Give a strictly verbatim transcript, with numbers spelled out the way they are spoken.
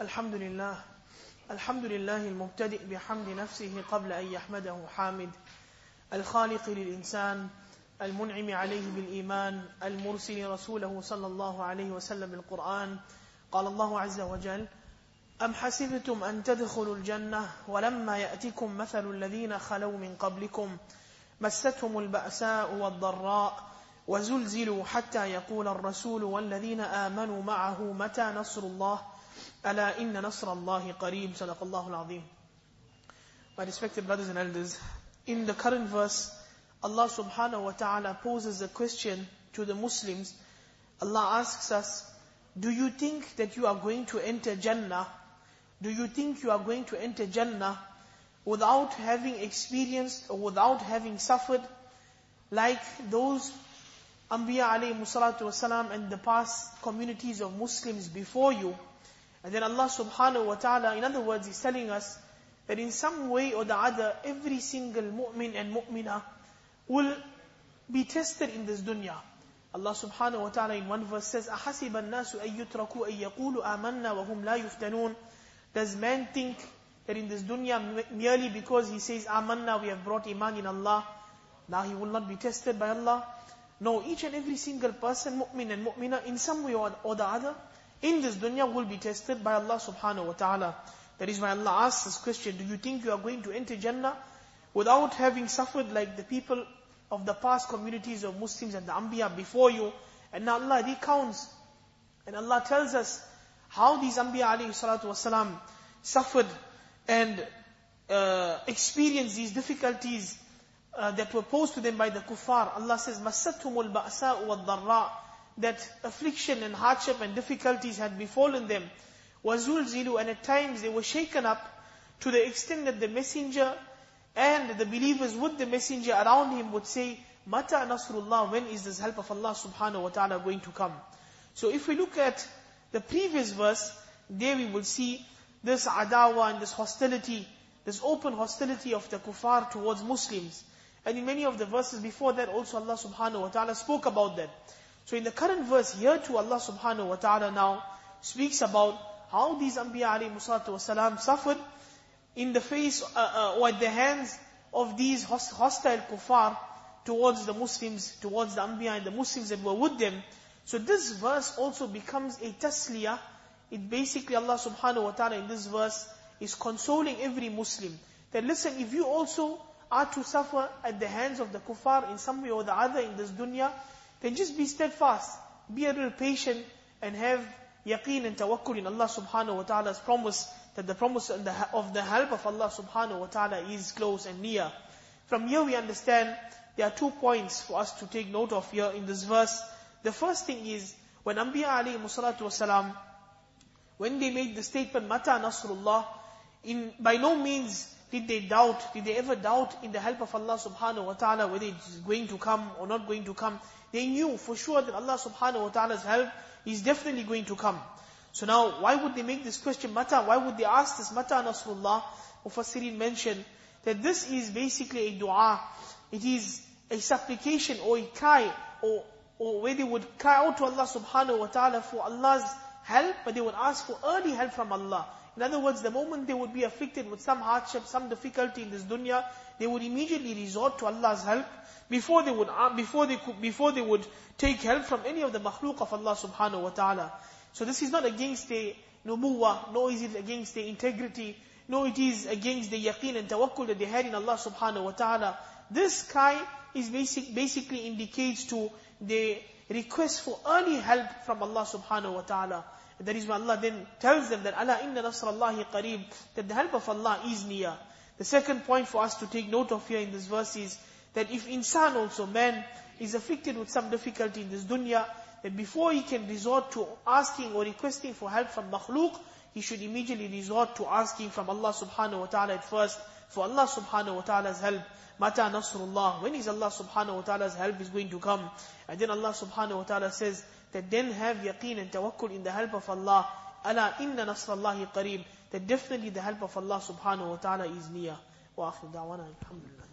الحمد لله الحمد لله المبتدئ بحمد نفسه قبل أن يحمده حامد الخالق للإنسان المنعم عليه بالإيمان المرسل رسوله صلى الله عليه وسلم بالقرآن. قال الله عز وجل: أم حسبتم أن تدخلوا الجنة ولما يأتكم مثل الذين خلوا من قبلكم مستهم البأساء والضراء وزلزلوا حتى يقول الرسول والذين آمنوا معه متى نصر الله ألا إن نصر الله قريب. صدق الله العظيم. My respected brothers and elders, in the current verse, Allah subhanahu wa ta'ala poses a question to the Muslims. Allah asks us, do you think that you are going to enter Jannah? Do you think you are going to enter Jannah without having experienced or without having suffered like those Anbiya alayhi salatu wasalam and the past communities of Muslims before you? And then Allah subhanahu wa ta'ala, in other words, is telling us that in some way or the other, every single mu'min and mu'minah will be tested in this dunya. Allah subhanahu wa ta'ala in one verse says, أَحَسِبَ النَّاسُ أَن يُتْرَكُوا أَن يَقُولُوا آمَنَّا وَهُمْ لَا يُفْتَنُونَ. Does man think that in this dunya, merely because he says, Amanna, we have brought iman in Allah, now he will not be tested by Allah? No, each and every single person, mu'min and mu'minah, in some way or, or the other, in this dunya will be tested by Allah subhanahu wa ta'ala. That is why Allah asks this question, do you think you are going to enter Jannah without having suffered like the people of the past communities of Muslims and the Anbiya before you? And now Allah recounts, and Allah tells us how these Anbiya alayhi salatu wasalam suffered and uh, experienced these difficulties uh, that were posed to them by the kuffar. Allah says, مَسَّتْهُمُ الْبَأْسَاءُ وَالضَّرَّاءُ, that affliction and hardship and difficulties had befallen them. وَزُلْزِلُوا, and at times they were shaken up to the extent that the messenger and the believers with the messenger around him would say, Mata Nasrullah, when is this help of Allah subhanahu wa ta'ala going to come? So if we look at the previous verse, there we will see this adawa and this hostility, this open hostility of the kuffar towards Muslims. And in many of the verses before that also Allah subhanahu wa ta'ala spoke about that. So in the current verse here too, Allah subhanahu wa ta'ala now speaks about how these Anbiya alayhi salatu wasalam suffered in the face uh, uh, or at the hands of these host, hostile kuffar towards the Muslims, towards the Anbiya and the Muslims that were with them. So this verse also becomes a tasliyah. It basically, Allah subhanahu wa ta'ala in this verse is consoling every Muslim. That listen, if you also are to suffer at the hands of the kuffar in some way or the other in this dunya, then just be steadfast, be a little patient, and have yaqeen and tawakkul in Allah subhanahu wa ta'ala's promise, that the promise of the, of the help of Allah subhanahu wa ta'ala is close and near. From here we understand there are two points for us to take note of here in this verse. The first thing is, when Anbiya alayhi salatu wasalam, when they made the statement, Mata Nasrullah, in, by no means did they doubt, did they ever doubt in the help of Allah subhanahu wa ta'ala, whether it's going to come or not going to come. They knew for sure that Allah subhanahu wa ta'ala's help is definitely going to come. So now, why would they make this question, Mata? Why would they ask this, Mata Nasrullah? Mufassirin mentioned that this is basically a dua. It is a supplication or a cry, or, or where they would cry out to Allah subhanahu wa ta'ala for Allah's help, but they would ask for early help from Allah. In other words, the moment they would be afflicted with some hardship, some difficulty in this dunya, they would immediately resort to Allah's help before they would before they could, before they would take help from any of the makhluk of Allah subhanahu wa ta'ala. So this is not against the nubuwah, nor is it against the integrity, nor it is against the yaqeen and tawakkul that they had in Allah subhanahu wa ta'ala. This cry is basic, basically indicates to the request for early help from Allah subhanahu wa ta'ala. That is why Allah then tells them that Ala inna nasrallahi qareeb, that the help of Allah is near. The second point for us to take note of here in this verse is that if insan also, man, is afflicted with some difficulty in this dunya, that before he can resort to asking or requesting for help from makhluk, he should immediately resort to asking from Allah subhanahu wa ta'ala at first, for Allah subhanahu wa ta'ala's help. Mata Nasrullah, when is Allah subhanahu wa ta'ala's help is going to come? And then Allah subhanahu wa ta'ala says that then have yaqeen and tawakkul in the help of Allah. Ala inna nasrallahi qareeb, that definitely the help of Allah subhanahu wa ta'ala is near. Wa akhiru da'wana, alhamdulillah.